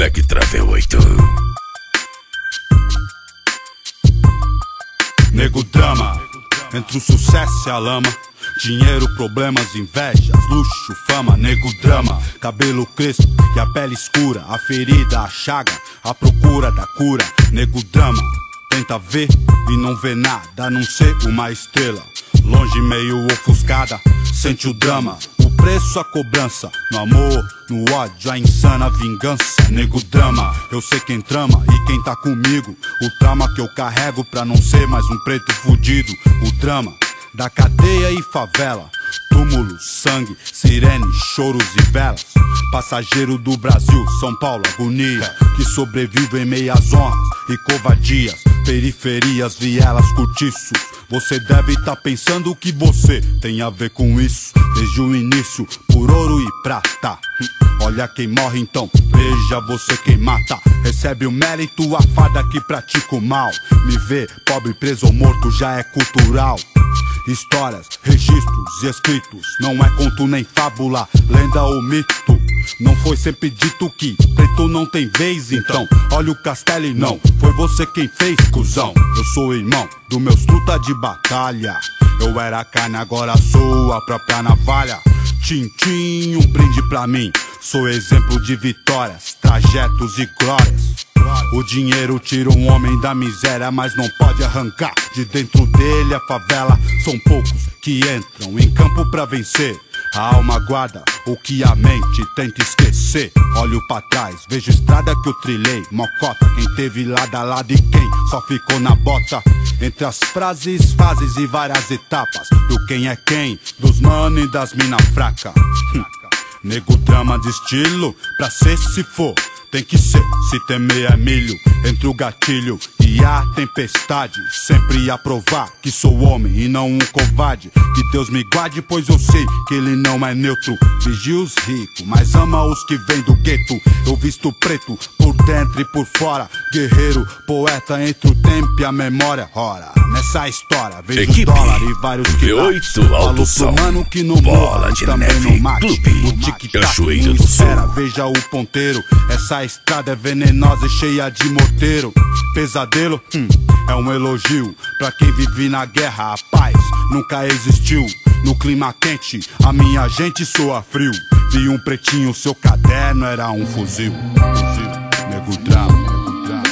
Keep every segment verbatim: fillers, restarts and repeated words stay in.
Black Travel oito. Nego drama, entre o sucesso e a lama. Dinheiro, problemas, invejas, luxo, fama. Nego drama, cabelo crespo e a pele escura. A ferida, a chaga, a procura da cura. Nego drama, tenta ver e não vê nada, a não ser uma estrela longe, meio ofuscada. Sente o drama, o preço, a cobrança. No amor, no ódio, a insana vingança. Nego drama, eu sei quem trama e quem tá comigo. O trauma que eu carrego pra não ser mais um preto fudido. O drama da cadeia e favela. Túmulo, sangue, sirene, choros e velas. Passageiro do Brasil, São Paulo, agonia. Que sobrevive em meias honras e covardias. Periferias, vielas, cortiços. Você deve tá pensando que você tem a ver com isso. Desde o início, por ouro e prata. Olha quem morre então, veja você quem mata. Recebe o mérito, a farda que pratica o mal. Me ver pobre, preso ou morto já é cultural. Histórias, registros e escritos. Não é conto nem fábula, lenda ou mito. Não foi sempre dito que preto não tem vez, então olha o castelo e não foi você quem fez, cuzão. Eu sou irmão dos meus truta de batalha. Eu era carne, agora sou a própria navalha. Tchim, tchim, um brinde pra mim. Sou exemplo de vitórias, trajetos e glórias. O dinheiro tira um homem da miséria, mas não pode arrancar de dentro dele a favela. São poucos que entram em campo pra vencer. A alma guarda o que a mente tenta esquecer. Olho pra trás, vejo a estrada que eu trilhei. Mocota, quem teve lado a lado e quem só ficou na bota. Entre as frases, fases e várias etapas. Do quem é quem, dos mano e das mina fraca. Nego drama de estilo, pra ser se for. Tem que ser, se temer é milho. Entre o gatilho e a tempestade, sempre a provar que sou homem e não um covarde. Que Deus me guarde, pois eu sei que ele não é neutro. Vigia os ricos, mas ama os que vêm do gueto. Eu visto preto, por dentro e por fora. Guerreiro, poeta entre o tempo e a memória. Ora, nessa história vejo Equipe dólar e vários que Falo pro mano que não Bola morra, de também neve, não mate. clube, O tic-tac Cachoeira não do espera, Sul. veja o ponteiro. Essa estrada é venenosa e cheia de morteiro. Pesadelo, hum, é um elogio pra quem vive na guerra. A paz nunca existiu. No clima quente, a minha gente soa frio. Vi um pretinho, seu caderno era um fuzil. Fuzil, nego drama, nego drama.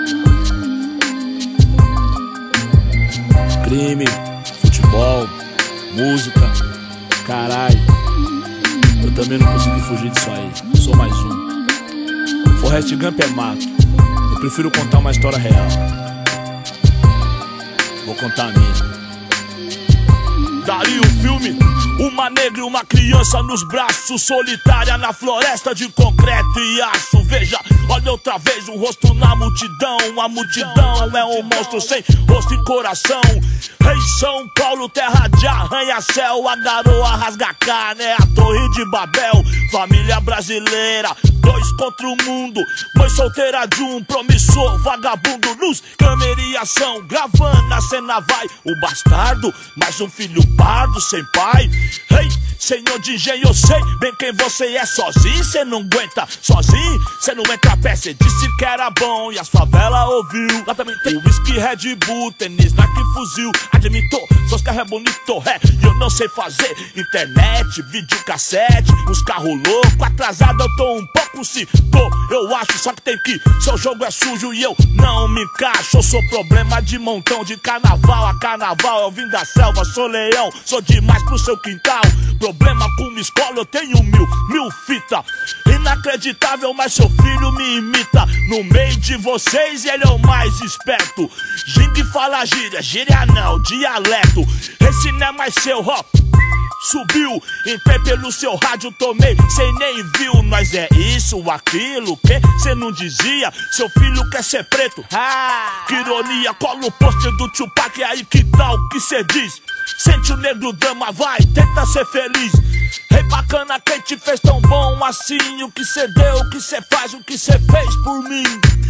Crime, futebol, música, caralho. Eu também não consegui fugir disso aí, sou mais um. Forrest Gump é mato, eu prefiro contar uma história real. Vou contar a minha. Daria o filme, uma negra e uma criança nos braços, solitária na floresta de concreto e aço. Veja, olha outra vez o rosto na multidão. A multidão é um monstro sem rosto e coração. Em São Paulo, terra de arranha-céu, a garoa rasga carne, é a torre de Babel. Família brasileira, dois contra o mundo. Mãe solteira de um promissor vagabundo. Luz, câmera e ação, gravando a cena vai. O bastardo, mais um filho pardo sem pai. Ei, senhor de engenho, eu sei bem quem você é. Sozinho cê não aguenta, sozinho cê não entra a pé. Cê disse que era bom e as favelas ouviu. Lá também tem whisky, Red Bull, tênis, Nike, fuzil. Admitou, seus carros é bonito, é, e eu não sei fazer. Internet, videocassete, uns carros loucos. Atrasado eu tô um pouco, se tô, eu acho. Só que tem que, seu jogo é sujo e eu não me encaixo. Eu sou problema de montão, de carnaval a carnaval. Eu vim da selva, sou leão, sou demais pro seu quintal. Problema com uma escola, eu tenho mil, mil fita. Inacreditável, mas seu filho me imita. No meio de vocês ele é o mais esperto. Gingue fala gíria, gíria não, dialeto. Esse não é mais seu, ó. Subiu, entrei pelo seu rádio, tomei, cê nem viu. Nós é isso, aquilo, que cê não dizia. Seu filho quer ser preto, ah, que ironia. Cola o pôster do Tupac, aí que tal que cê diz? Sente o negro drama, vai, tenta ser feliz. Rei bacana, quem te fez tão bom assim? O que cê deu, o que cê faz, o que cê fez por mim?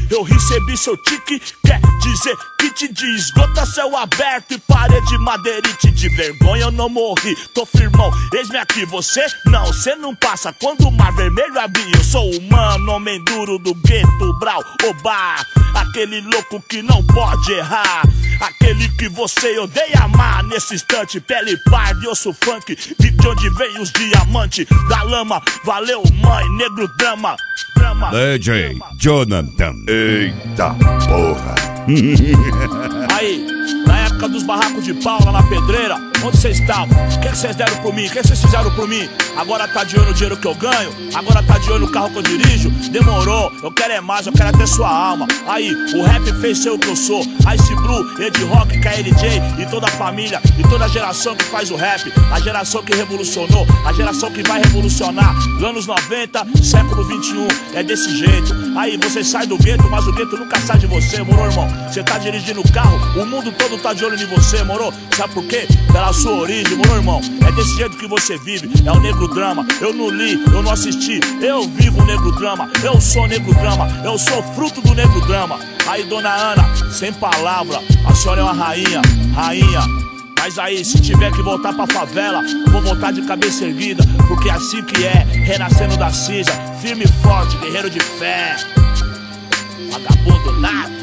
eu recebi seu tique. Quer dizer que te desgota céu aberto e parede madeirite. De vergonha eu não morri, tô firmão, eis-me aqui. Você não, cê não passa quando o mar vermelho abrir. Eu sou humano, homem duro do gueto, brau, obá. Aquele louco que não pode errar, aquele que você odeia amar. Nesse instante, pele parda e osso funk. De onde vem os diamantes da lama. Valeu, mãe, negro drama, drama. D J Jonathan. Eita porra. Aí, na época dos barracos de pau lá na pedreira, onde vocês estavam? O que vocês deram por mim? O que vocês fizeram por mim? Agora tá de olho no dinheiro que eu ganho? Agora tá de olho no carro que eu dirijo? Demorou, eu quero é mais, eu quero até sua alma. Aí, o rap fez ser o que eu sou. Ice Blue, Ed Rock, K L J e toda a família e toda a geração que faz o rap. A geração que revolucionou, a geração que vai revolucionar. Anos noventa, século vinte e um, é desse jeito. Aí você sai do gueto, mas o gueto nunca sai de você, moro, irmão? Você tá dirigindo o carro, o mundo todo tá de olho em você, moro? Sabe por quê? Pela sua origem, moro, irmão? É desse jeito que você vive, é o negro drama. Eu não li, eu não assisti, eu vivo o negro drama. Eu sou negro drama, eu sou fruto do negro drama. Aí, dona Ana, sem palavra, a senhora é uma rainha, rainha. Mas aí, se tiver que voltar pra favela, eu vou voltar de cabeça erguida, porque é assim que é, renascendo da cinza, firme e forte, guerreiro de fé. Vagabundo nada.